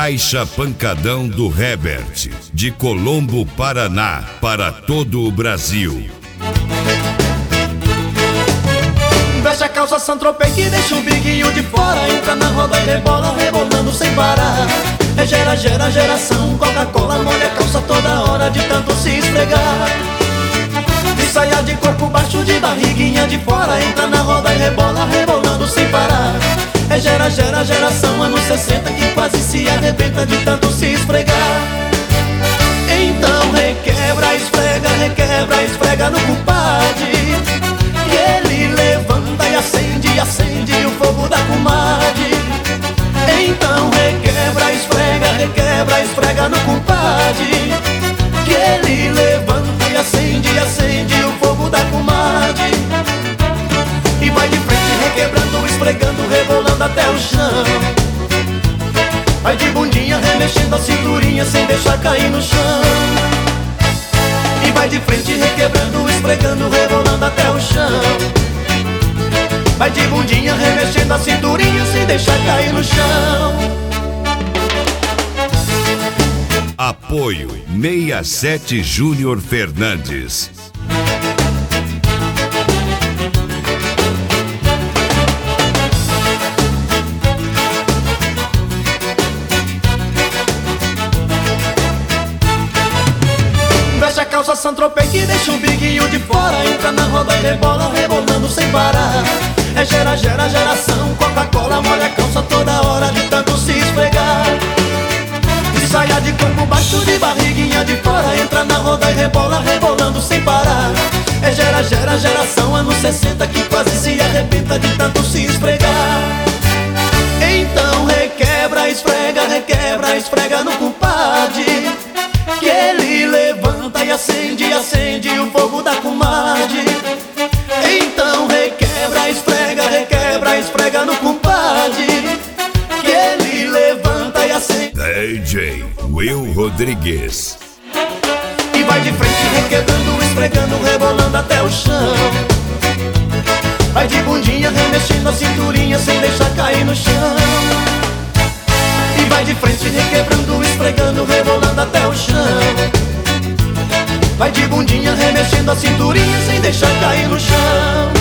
Caixa Pancadão do Herbert, de Colombo, Paraná, para todo o Brasil. Veste a calça Saint-Tropez que deixa o biguinho de fora. Entra na roda e rebola, rebolando sem parar. É geração, Coca-Cola molha a calça toda hora de tanto se esfregar. De saia de corpo baixo, de barriguinha de fora. Entra na roda e rebola, rebolando sem parar. É geração, anos 60 que quase se arrebenta de tanto se esfregar. Então requebra, esfrega no compadre, que ele levanta e acende o fogo da comadre. Então requebra, esfrega no compadre, que ele levanta e acende o fogo da comadre. E vai de frente requebrando, esfregando, rebolando até o chão. Vai de bundinha remexendo a cinturinha sem deixar cair no chão. E vai de frente requebrando, esfregando, rebolando até o chão. Vai de bundinha remexendo a cinturinha sem deixar cair no chão. Apoio 67 Júnior Fernandes. Veste a calça Saint-Tropez que deixa o biguinho de fora. Entra na roda e rebola, rebolando sem parar. É geração, Coca-Cola molha a calça toda hora de tanto se esfregar. De saia de corpo baixo, de barriguinha de fora. Entra na roda e rebola, rebolando sem parar. É geração, anos 60 que quase se arrebenta de tanto se esfregar. Então requebra, esfrega no compadre, que ele levanta e acende o fogo da comadre. Então requebra, esfrega no compadre, que ele levanta e acende. DJ Will Rodrigues. E vai de frente requebrando, esfregando, rebolando até o chão. Vai de bundinha remexendo a cinturinha sem deixar cair no chão. E vai de frente requebrando, esfregando, rebolando até o chão. Vai de bundinha remexendo a cinturinha sem deixar cair no chão.